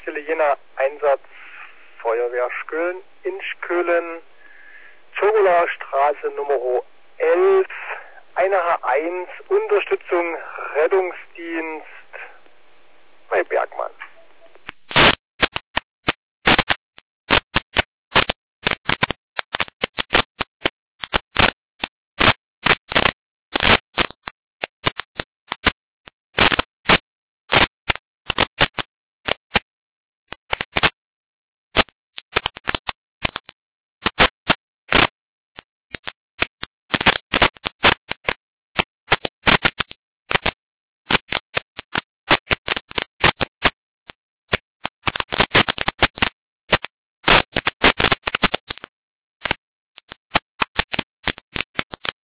Leitstelle Jena, Einsatz Feuerwehr Schkölen, Inschkölen, Zogula Straße Nummer 11, 1H1, Unterstützung Rettungsdienst